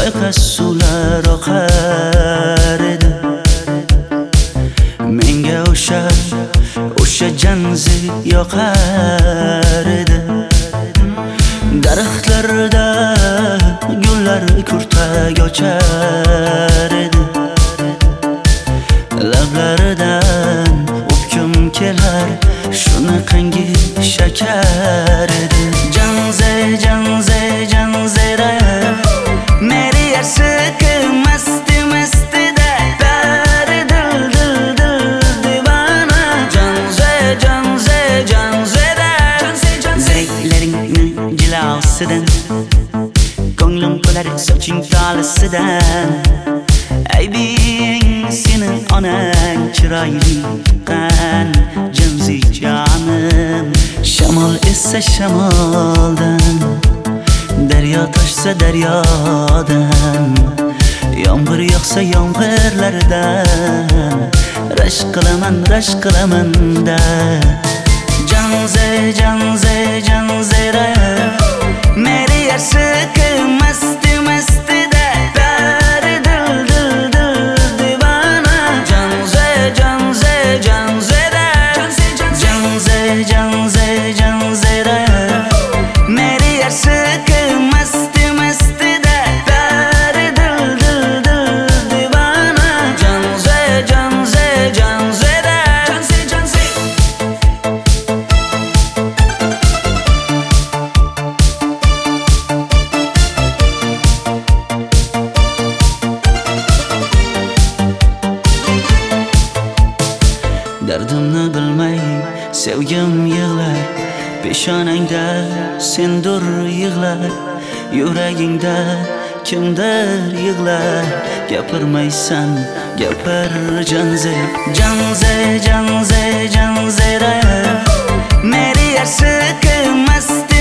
loyqa suvlar oqar edi. Menga o'sha janzi yoqar edi. Daraxtlarda gullar kurtak ochar edi. Lablaridan o'pkim kelar, shunaqangi shakar edi. Janze janze janzera meri yarsiq masti masti da dari dil dil dil divana. Janze janze janzera zeylaringni jilosidan, ko'nglim qolar soching tolisidan. Aybing senin onang chiroyli qan janzi jonim. Shamol essa shamoldan, daryo toshsa daryodan, yomg'ir yog'sa yomg'irlardan rashk qilaman da. Janze janze janzera meri yarsiq masti masti da dari dil dil dil divana. Janze janze janzera janze janze janzera meri yarsiq masti masti da dari dil dil dil divana. Janze janze janzera dardimni bilmay sevgim yig'lar, peshonangda sendur yig'lar, yuragingda kimdir yig'lar. Gapirmaysan gapir janze janze janze janzera meri yarsiq masti